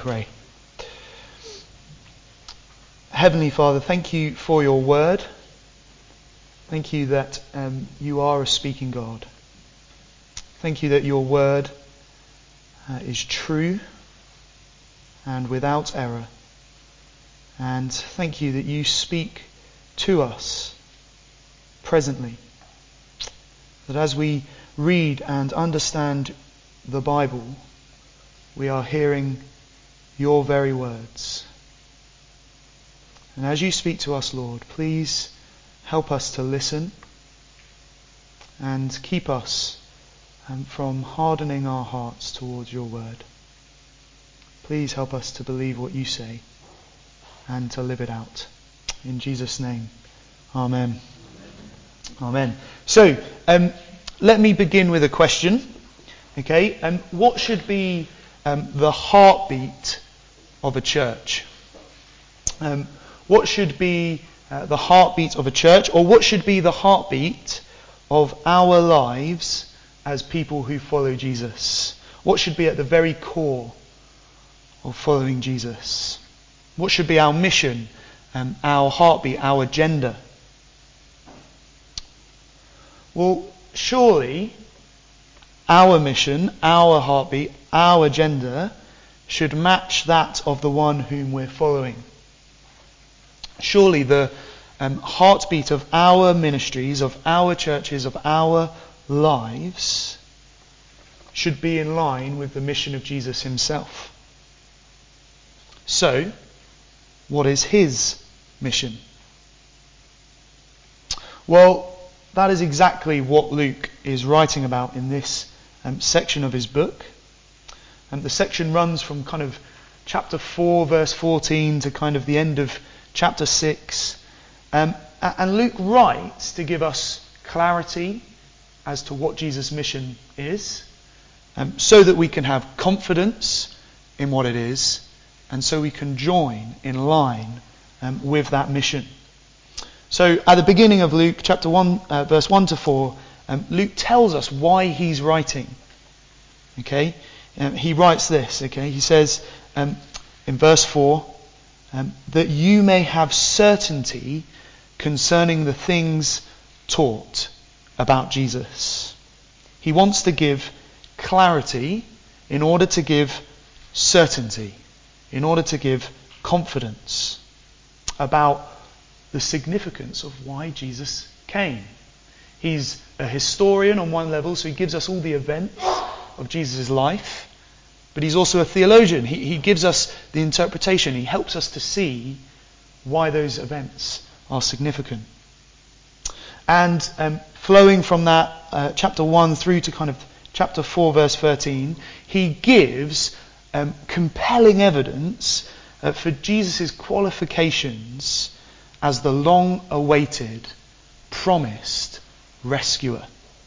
pray. Heavenly Father, thank you for your word. Thank you that you are a speaking God. Thank you that your word is true and without error. And thank you that you speak to us presently. That as we read and understand the Bible, we are hearing your very words. And as you speak to us, Lord, please help us to listen and keep us from hardening our hearts towards your word. Please help us to believe what you say and to live it out. In Jesus' name, amen. Amen. So, let me begin with a question. Okay, what should be the heartbeat of a church? What should be the heartbeat of a church, or what should be the heartbeat of our lives as people who follow Jesus? What should be at the very core of following Jesus? What should be our mission, our heartbeat, our agenda? Well, surely our mission, our heartbeat, our agenda should match that of the one whom we're following. Surely the heartbeat of our ministries, of our churches, of our lives should be in line with the mission of Jesus himself. So, what is his mission? Well, that is exactly what Luke is writing about in this section of his book. And the section runs from kind of chapter 4, verse 14 to kind of the end of chapter 6. And Luke writes to give us clarity as to what Jesus' mission is, so that we can have confidence in what it is, and so we can join in line with that mission. So at the beginning of Luke chapter 1, verse 1 to 4, Luke tells us why he's writing. Okay, he writes this. Okay, he says in verse 4 that you may have certainty concerning the things taught about Jesus. He wants to give clarity in order to give certainty, in order to give confidence about the significance of why Jesus came. He's a historian on one level, so he gives us all the events of Jesus' life, but he's also a theologian. He gives us the interpretation. He helps us to see why those events are significant. And flowing from that chapter 1 through to kind of chapter 4 verse 13, he gives compelling evidence for Jesus' qualifications as the long-awaited, promised rescuer.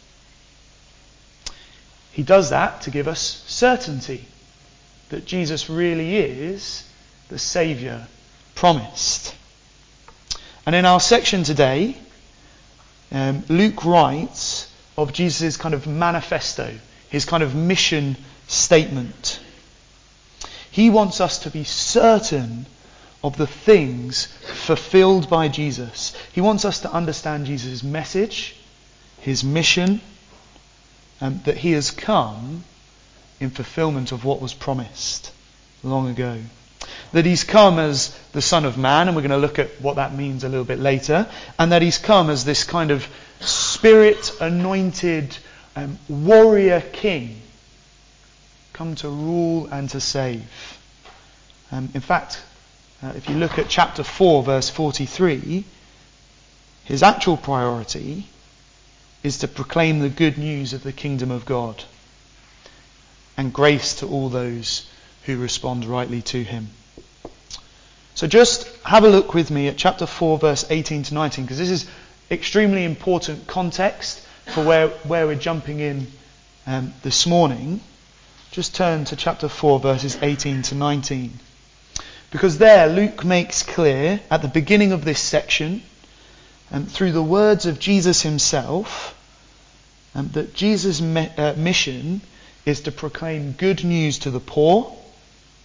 He does that to give us certainty that Jesus really is the Saviour promised. And in our section today, Luke writes of Jesus' kind of manifesto, his kind of mission statement. He wants us to be certain of the things fulfilled by Jesus. He wants us to understand Jesus' message, his mission, that he has come in fulfillment of what was promised long ago. That he's come as the Son of Man, and we're going to look at what that means a little bit later, and that he's come as this kind of Spirit-anointed warrior king, come to rule and to save. In fact, if you look at chapter 4, verse 43, his actual priority is to proclaim the good news of the kingdom of God and grace to all those who respond rightly to him. So just have a look with me at chapter 4, verse 18 to 19, because this is extremely important context for where we're jumping in this morning. Just turn to chapter 4, verses 18 to 19. Because there Luke makes clear at the beginning of this section, through the words of Jesus himself, that Jesus' mission is to proclaim good news to the poor,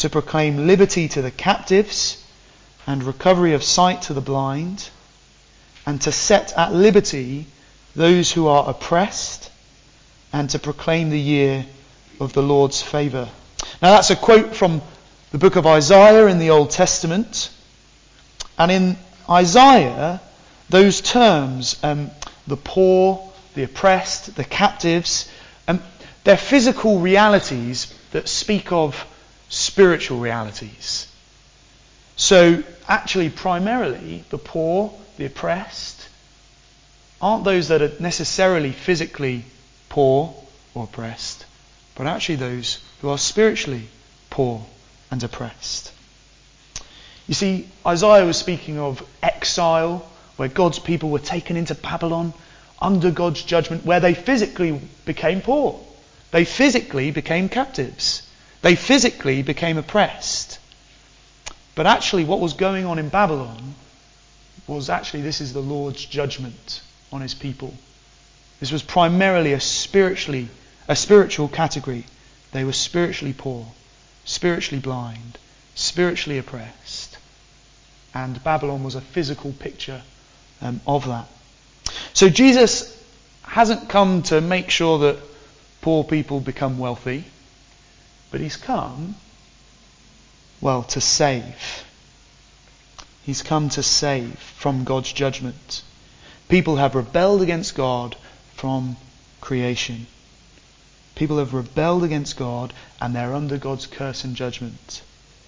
to proclaim liberty to the captives and recovery of sight to the blind, and to set at liberty those who are oppressed, and to proclaim the year of the Lord's favour. Now that's a quote from the book of Isaiah in the Old Testament. And in Isaiah, those terms, the poor, the oppressed, the captives, they're physical realities that speak of spiritual realities. So actually, primarily, the poor, the oppressed, aren't those that are necessarily physically poor or oppressed, but actually those who are spiritually poor and oppressed. You see, Isaiah was speaking of exile, where God's people were taken into Babylon under God's judgment, where they physically became poor. They physically became captives. They physically became oppressed. But actually what was going on in Babylon was actually, this is the Lord's judgment on his people. This was primarily a spiritual category. They were spiritually poor, spiritually blind, spiritually oppressed. And Babylon was a physical picture of that. So Jesus hasn't come to make sure that poor people become wealthy, but he's come, well, to save. He's come to save from God's judgment. People have rebelled against God from creation. People have rebelled against God and they're under God's curse and judgment.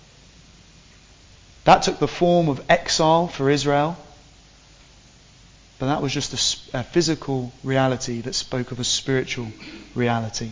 That took the form of exile for Israel, but that was just a physical reality that spoke of a spiritual reality.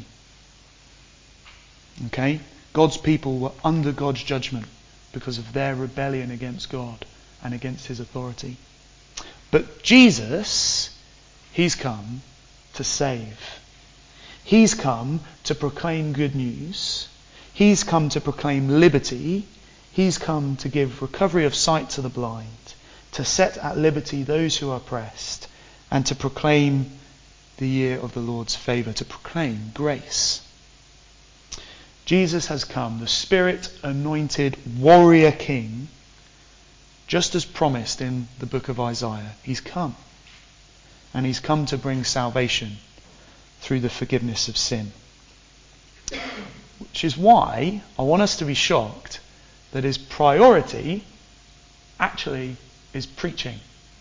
Okay? God's people were under God's judgment because of their rebellion against God and against his authority. But Jesus, he's come to save. He's come to proclaim good news. He's come to proclaim liberty. He's come to give recovery of sight to the blind, to set at liberty those who are oppressed, and to proclaim the year of the Lord's favour, to proclaim grace. Jesus has come, the Spirit-anointed warrior king, just as promised in the book of Isaiah. He's come. And he's come to bring salvation through the forgiveness of sin. Which is why I want us to be shocked that his priority actually is preaching.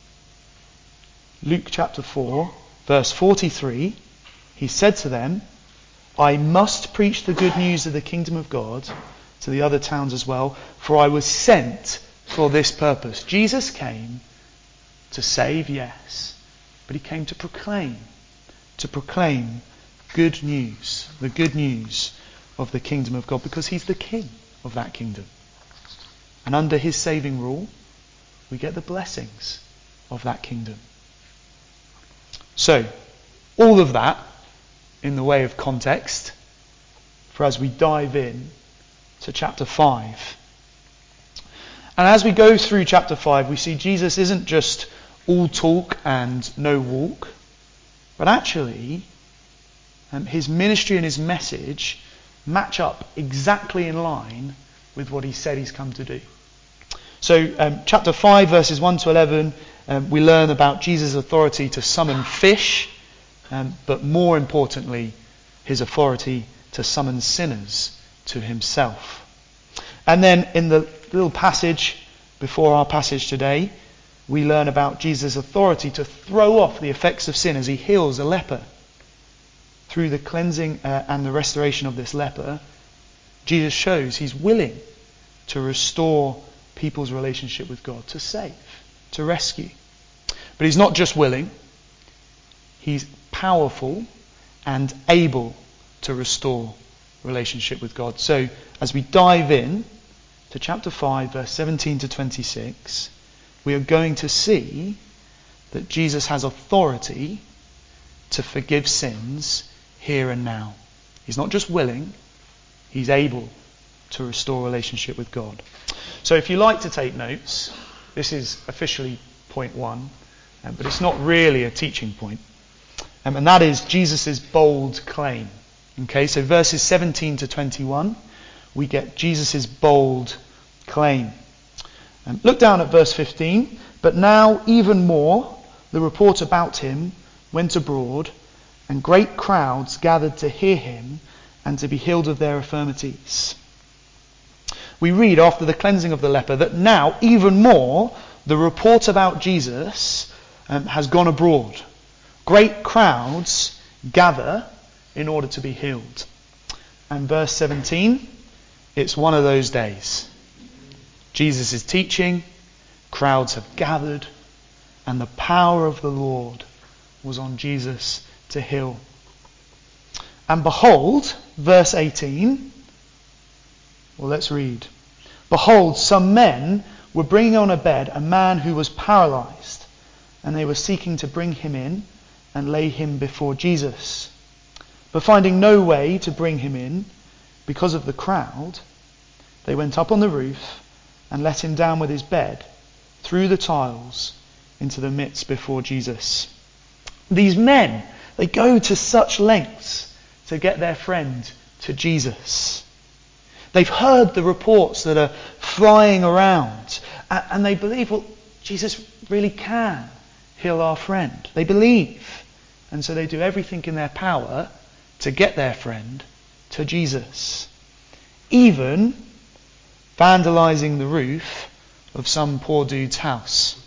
Luke chapter 4, verse 43, he said to them, I must preach the good news of the kingdom of God to the other towns as well, for I was sent for this purpose. Jesus came to save, yes, but he came to proclaim good news, the good news of the kingdom of God, because he's the king of that kingdom. And under his saving rule, we get the blessings of that kingdom. So, all of that in the way of context for as we dive in to chapter 5. And as we go through chapter 5, we see Jesus isn't just all talk and no walk, but actually his ministry and his message match up exactly in line with what he said he's come to do. So chapter 5 verses 1 to 11, we learn about Jesus' authority to summon fish, but more importantly, his authority to summon sinners to himself. And then in the little passage before our passage today, we learn about Jesus' authority to throw off the effects of sin as he heals a leper. Through the cleansing and the restoration of this leper, Jesus shows he's willing to restore people's relationship with God, to save, to rescue. But he's not just willing, he's powerful and able to restore relationship with God. So as we dive in to chapter 5, verse 17 to 26, we are going to see that Jesus has authority to forgive sins here and now. He's not just willing, he's able to restore relationship with God. So if you like to take notes, this is officially point 1, but it's not really a teaching point. And that is Jesus' bold claim. Okay, so verses 17 to 21, we get Jesus' bold claim. Look down at verse 15. But now even more, the report about him went abroad, and great crowds gathered to hear him and to be healed of their infirmities. We read after the cleansing of the leper that now even more, the report about Jesus has gone abroad. Great crowds gather in order to be healed. And verse 17, it's one of those days. Jesus is teaching, crowds have gathered, and the power of the Lord was on Jesus to heal. And behold, verse 18, well, let's read. Behold, some men were bringing on a bed a man who was paralyzed, and they were seeking to bring him in and lay him before Jesus. But finding no way to bring him in because of the crowd, they went up on the roof and let him down with his bed through the tiles into the midst before Jesus. These men, they go to such lengths to get their friend to Jesus. They've heard the reports that are flying around, and they believe, well, Jesus really can heal our friend. They believe. And so they do everything in their power to get their friend to Jesus. Even vandalizing the roof of some poor dude's house.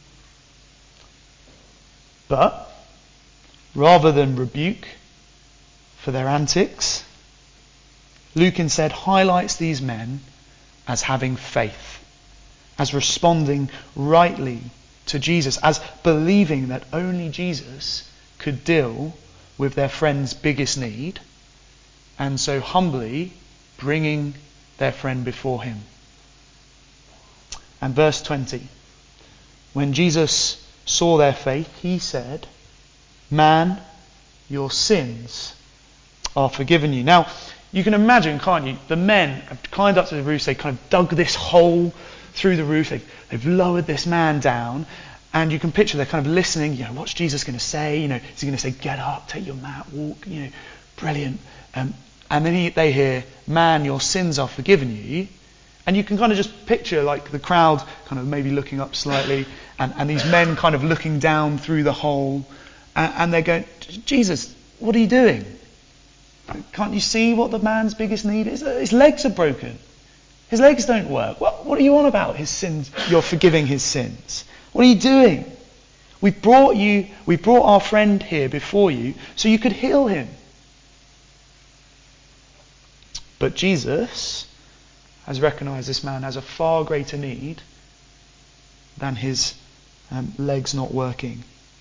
But rather than rebuke for their antics, Luke instead highlights these men as having faith, as responding rightly to Jesus, as believing that only Jesus could deal with their friend's biggest need, and so humbly bringing their friend before him. And verse 20, when Jesus saw their faith, he said, "Man, your sins are forgiven you." Now, you can imagine, can't you? The men have climbed up to the roof, they kind of dug this hole through the roof, they've lowered this man down, and you can picture they're kind of listening, what's Jesus going to say? Is he going to say, get up, take your mat, walk, brilliant. And then they hear, "Man, your sins are forgiven you." And you can kind of just picture like the crowd kind of maybe looking up slightly, and these men kind of looking down through the hole, and they're going, "Jesus, what are you doing? Can't you see what the man's biggest need is? His legs are broken. His legs don't work. What are you on about? His sins, you're forgiving his sins. What are you doing? We brought our friend here before you so you could heal him." But Jesus has recognized this man has a far greater need than his legs not working.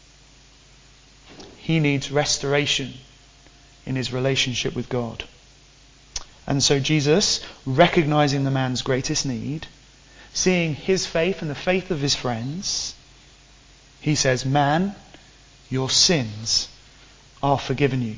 He needs restoration in his relationship with God. And so Jesus, recognizing the man's greatest need, seeing his faith and the faith of his friends, he says, "Man, your sins are forgiven you."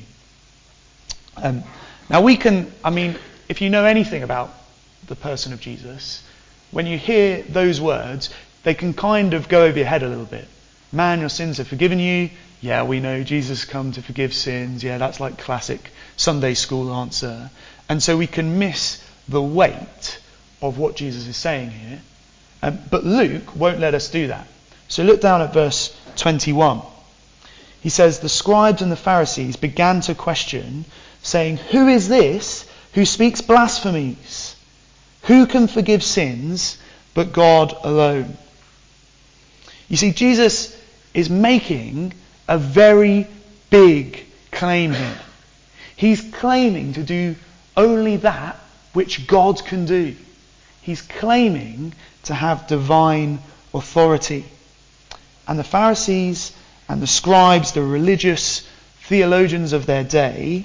Now if you know anything about the person of Jesus, when you hear those words, they can kind of go over your head a little bit. "Man, your sins are forgiven you." Yeah, we know Jesus come to forgive sins. Yeah, that's like classic Sunday school answer. And so we can miss the weight of what Jesus is saying here. But Luke won't let us do that. So look down at verse 21. He says, "The scribes and the Pharisees began to question, saying, 'Who is this who speaks blasphemies? Who can forgive sins but God alone?'" You see, Jesus is making a very big claim here. He's claiming to do only that which God can do. He's claiming to have divine authority. And the Pharisees and the scribes, the religious theologians of their day,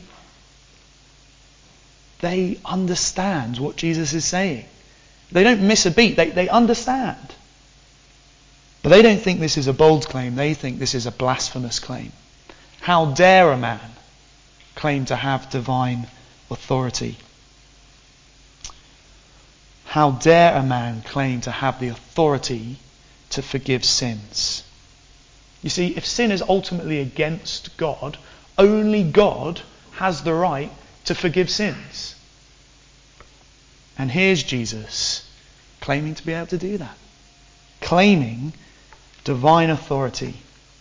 they understand what Jesus is saying. They don't miss a beat. They understand. But they don't think this is a bold claim. They think this is a blasphemous claim. How dare a man claim to have divine authority? How dare a man claim to have the authority to forgive sins? You see, if sin is ultimately against God, only God has the right to forgive sins. And here's Jesus claiming to be able to do that. Claiming divine authority.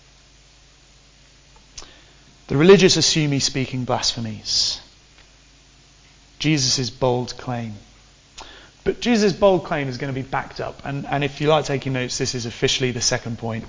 The religious assume he's speaking blasphemies. Jesus' bold claim. But Jesus' bold claim is going to be backed up. And if you like taking notes, this is officially the second point.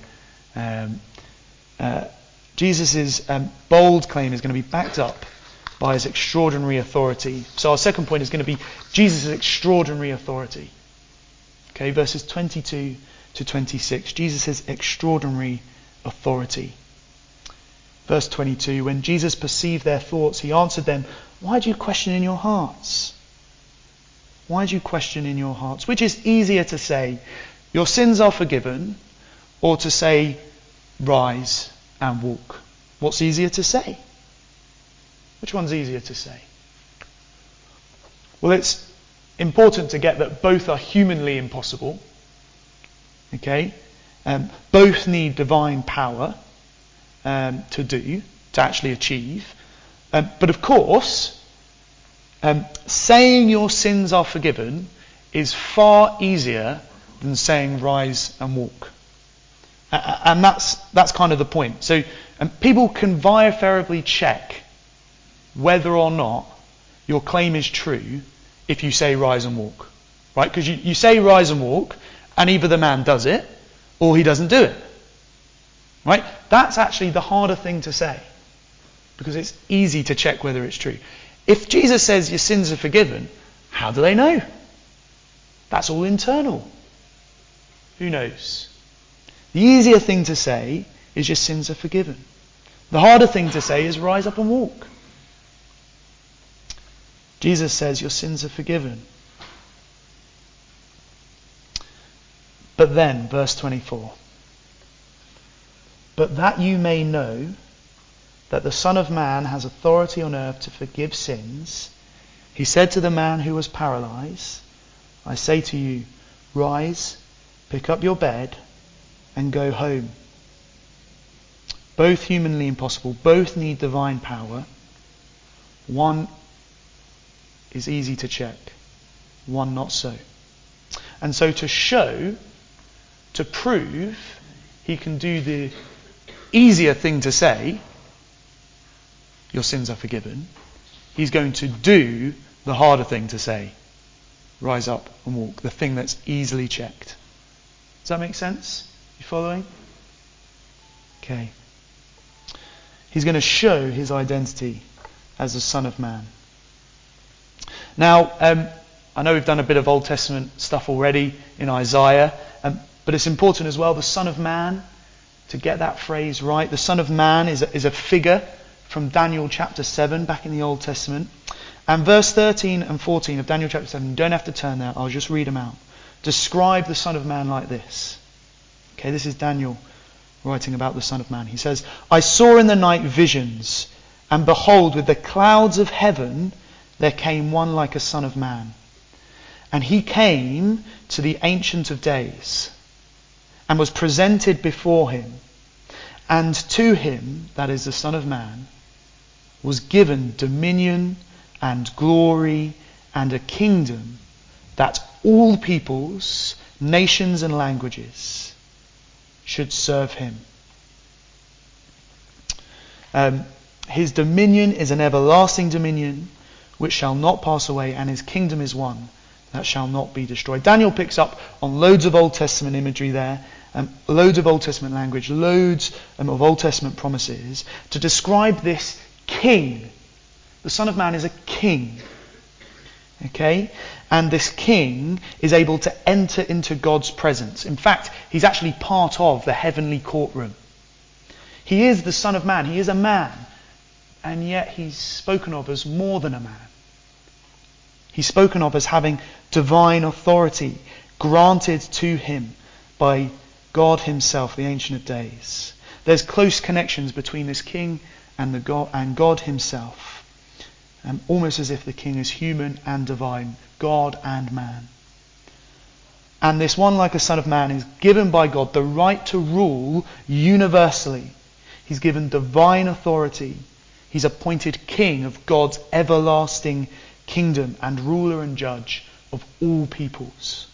Jesus' bold claim is going to be backed up by his extraordinary authority. So our second point is going to be Jesus' extraordinary authority. Okay, verses 22 to 26. Jesus' extraordinary authority. Verse 22, when Jesus perceived their thoughts, he answered them, "Why do you question in your hearts? Why do you question in your hearts?" Which is easier to say, "Your sins are forgiven," or to say, "Rise and walk"? What's easier to say? Which one's easier to say? Well, it's important to get that both are humanly impossible. Okay? Both need divine power to actually achieve. But of course, saying your sins are forgiven is far easier than saying rise and walk. And that's kind of the point. So people can verifiably check whether or not your claim is true if you say rise and walk. Right? Because you say rise and walk, and either the man does it or he doesn't do it. Right? That's actually the harder thing to say, because it's easy to check whether it's true. If Jesus says your sins are forgiven, how do they know? That's all internal. Who knows? The easier thing to say is your sins are forgiven. The harder thing to say is rise up and walk. Jesus says your sins are forgiven. But then, verse 24. But that you may know that the Son of Man has authority on earth to forgive sins, he said to the man who was paralyzed, I say to you, rise, pick up your bed, and go home. Both humanly impossible, both need divine power. One is easy to check, one not so. And so to show, to prove, he can do the easier thing to say, your sins are forgiven. He's going to do the harder thing to say, rise up and walk, the thing that's easily checked. Does that make sense? You following? Okay. He's going to show his identity as the Son of Man. Now, I know we've done a bit of Old Testament stuff already in Isaiah, but it's important as well, the Son of Man, to get that phrase right. The Son of Man is a figure from Daniel chapter 7 back in the Old Testament. And verse 13 and 14 of Daniel chapter 7, you don't have to turn there, I'll just read them out. Describe the Son of Man like this. Okay, this is Daniel writing about the Son of Man. He says, I saw in the night visions, and behold, with the clouds of heaven there came one like a Son of Man. And he came to the Ancient of Days, and was presented before him. And to him, that is the Son of Man, was given dominion and glory and a kingdom, that all peoples, nations and languages should serve him. His dominion is an everlasting dominion which shall not pass away, and his kingdom is one that shall not be destroyed. Daniel picks up on loads of Old Testament imagery there, loads of Old Testament language, loads of Old Testament promises to describe this king. The Son of Man is a king. Okay? And this king is able to enter into God's presence. In fact, he's actually part of the heavenly courtroom. He is the Son of Man. He is a man. And yet he's spoken of as more than a man. He's spoken of as having divine authority granted to him by God himself, the Ancient of Days. There's close connections between this king and God himself. Almost as if the king is human and divine, God and man. And this one like a Son of Man is given by God the right to rule universally. He's given divine authority. He's appointed king of God's everlasting kingdom and ruler and judge of all peoples.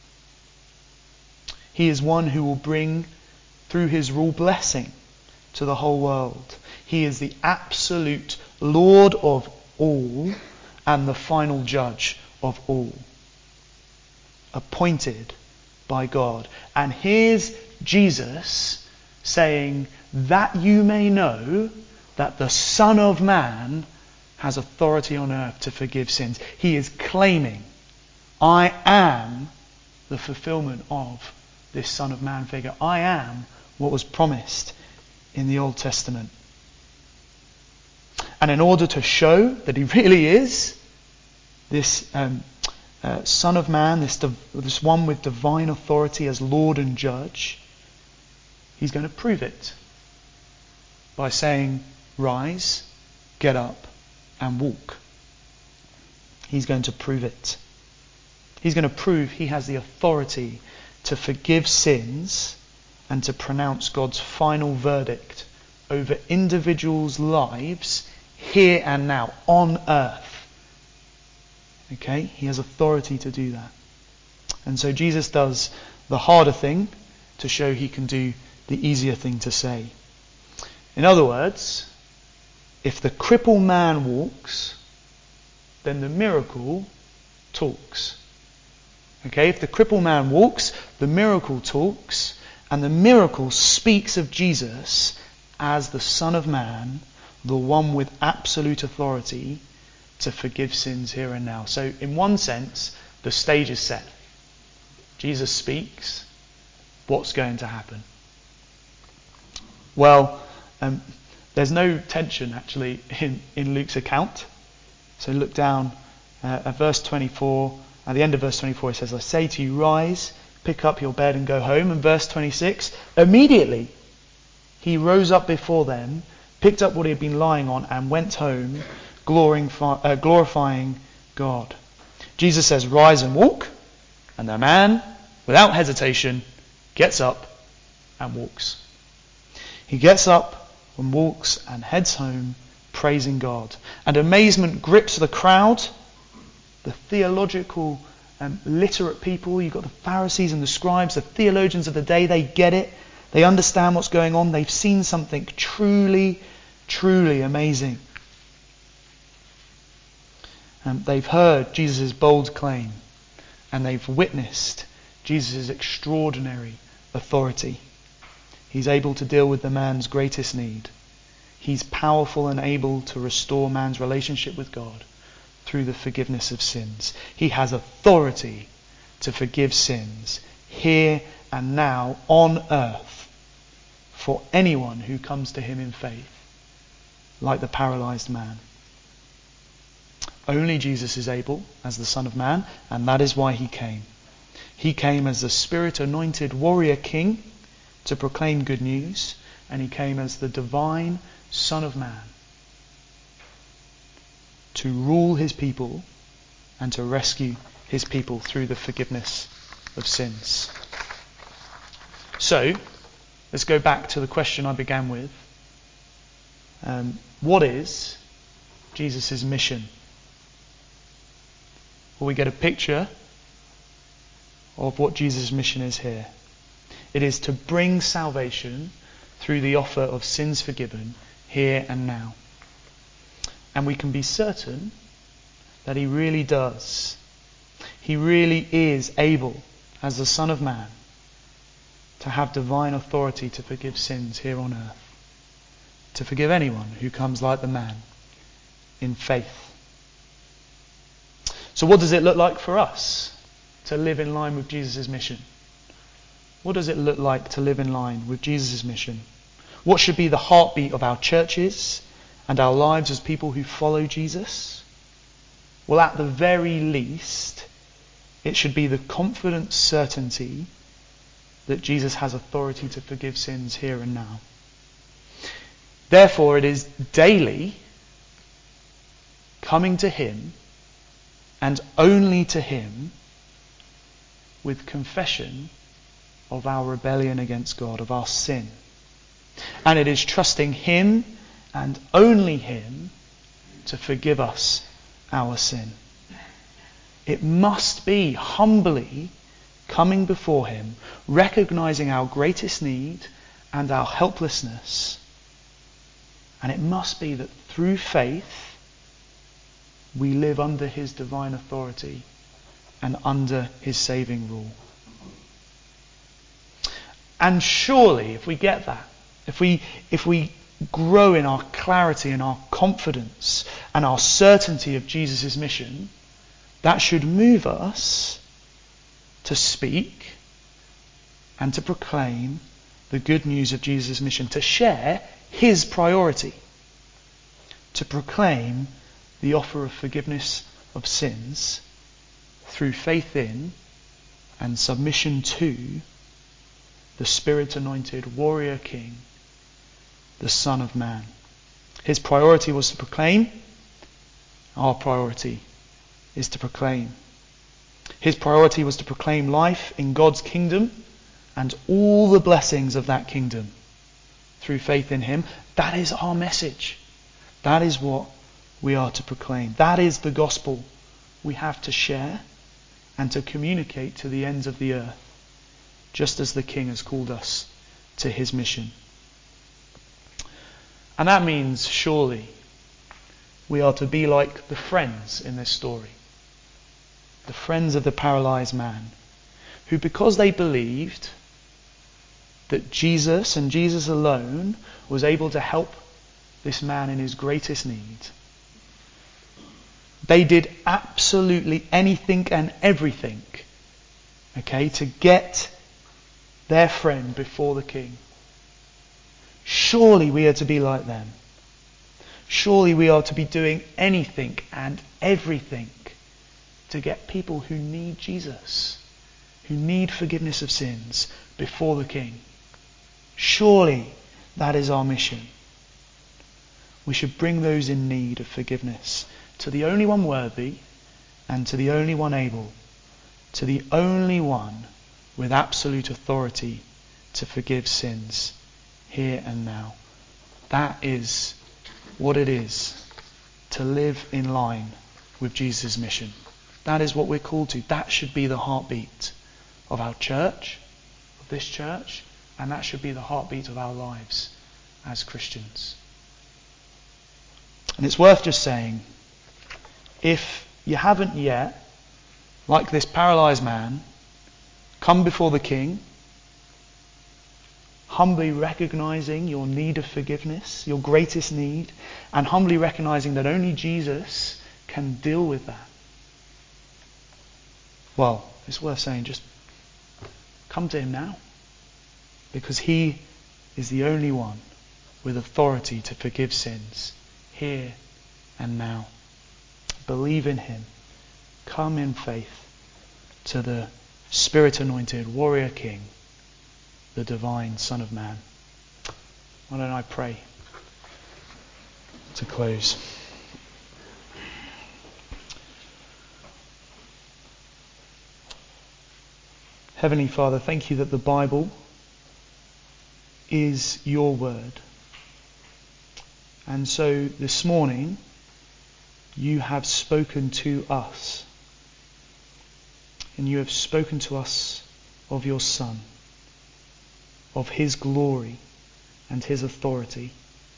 He is one who will bring, through his rule, blessing to the whole world. He is the absolute Lord of all and the final judge of all, appointed by God. And here's Jesus saying, that you may know that the Son of Man has authority on earth to forgive sins. He is claiming, I am the fulfillment of this Son of Man figure. I am what was promised in the Old Testament. And in order to show that he really is this Son of Man, this one with divine authority as Lord and Judge, he's going to prove it by saying, rise, get up, and walk. He's going to prove it. He's going to prove he has the authority to forgive sins and to pronounce God's final verdict over individuals' lives here and now, on earth. Okay? He has authority to do that. And so Jesus does the harder thing to show he can do the easier thing to say. In other words, if the crippled man walks, then the miracle talks. Okay? If the crippled man walks, the miracle talks, and the miracle speaks of Jesus as the Son of Man, the one with absolute authority to forgive sins here and now. So in one sense, the stage is set. Jesus speaks. What's going to happen? Well, there's no tension actually in Luke's account. So look down at verse 24. At the end of verse 24 it says, I say to you, rise, pick up your bed and go home. And verse 26, immediately he rose up before them, picked up what he had been lying on, and went home, glorifying God. Jesus says, rise and walk. And the man, without hesitation, gets up and walks. He gets up and walks and heads home, praising God. And amazement grips the crowd, the theological, literate people. You've got the Pharisees and the scribes, the theologians of the day. They get it. They understand what's going on. They've seen something truly, truly amazing. They've heard Jesus' bold claim, and they've witnessed Jesus' extraordinary authority. He's able to deal with the man's greatest need. He's powerful and able to restore man's relationship with God through the forgiveness of sins. He has authority to forgive sins here and now on earth for anyone who comes to him in faith, like the paralyzed man. Only Jesus is able as the Son of Man, and that is why he came. He came as the Spirit-anointed warrior king to proclaim good news, and he came as the divine Son of Man to rule his people and to rescue his people through the forgiveness of sins. So, let's go back to the question I began with. What is Jesus' mission? Well, we get a picture of what Jesus' mission is here. It is to bring salvation through the offer of sins forgiven here and now. And we can be certain that he really does. He really is able, as the Son of Man, to have divine authority to forgive sins here on earth. To forgive anyone who comes like the man in faith. So what does it look like for us to live in line with Jesus' mission? What does it look like to live in line with Jesus' mission? What should be the heartbeat of our churches and our lives as people who follow Jesus? Well, at the very least, it should be the confident certainty that Jesus has authority to forgive sins here and now. Therefore, it is daily coming to him and only to him with confession of our rebellion against God, of our sin. And it is trusting him and only him to forgive us our sin. It must be humbly coming before him, recognizing our greatest need and our helplessness. And it must be that through faith, we live under his divine authority and under his saving rule. And surely, if we get that, if we grow in our clarity and our confidence and our certainty of Jesus' mission, that should move us to speak and to proclaim the good news of Jesus' mission, to share his priority, to proclaim the offer of forgiveness of sins through faith in and submission to the Spirit-anointed warrior king, the Son of Man. His priority was to proclaim. Our priority is to proclaim. His priority was to proclaim life in God's kingdom and all the blessings of that kingdom through faith in him. That is our message. That is what we are to proclaim. That is the gospel we have to share and to communicate to the ends of the earth, just as the King has called us to his mission. And that means, surely, we are to be like the friends in this story. The friends of the paralyzed man, who, because they believed that Jesus and Jesus alone was able to help this man in his greatest need, they did absolutely anything and everything, to get their friend before the king. Surely we are to be like them. Surely we are to be doing anything and everything to get people who need Jesus, who need forgiveness of sins, before the king. Surely that is our mission. We should bring those in need of forgiveness to the only one worthy and to the only one able, to the only one with absolute authority to forgive sins here and now. That is what it is to live in line with Jesus' mission. That is what we're called to. That should be the heartbeat of our church, of this church, and that should be the heartbeat of our lives as Christians. And it's worth just saying, if you haven't yet, like this paralyzed man, come before the king, humbly recognizing your need of forgiveness, your greatest need, and humbly recognizing that only Jesus can deal with that, well, it's worth saying, just come to him now. Because he is the only one with authority to forgive sins here and now. Believe in him. Come in faith to the Spirit-anointed warrior king, the divine Son of Man. Why don't I pray to close? Heavenly Father, thank you that the Bible is your word. And so this morning, you have spoken to us. And you have spoken to us of your Son, of his glory and his authority.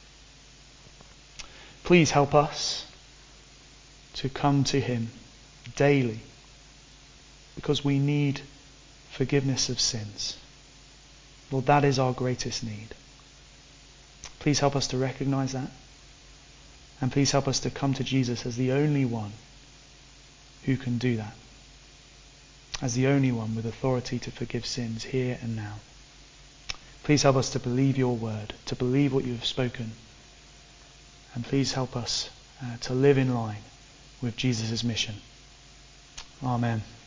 Please help us to come to him daily, because we need forgiveness of sins. Lord, that is our greatest need. Please help us to recognize that. And please help us to come to Jesus as the only one who can do that. As the only one with authority to forgive sins here and now. Please help us to believe your word, to believe what you have spoken. And please help us to live in line with Jesus' mission. Amen.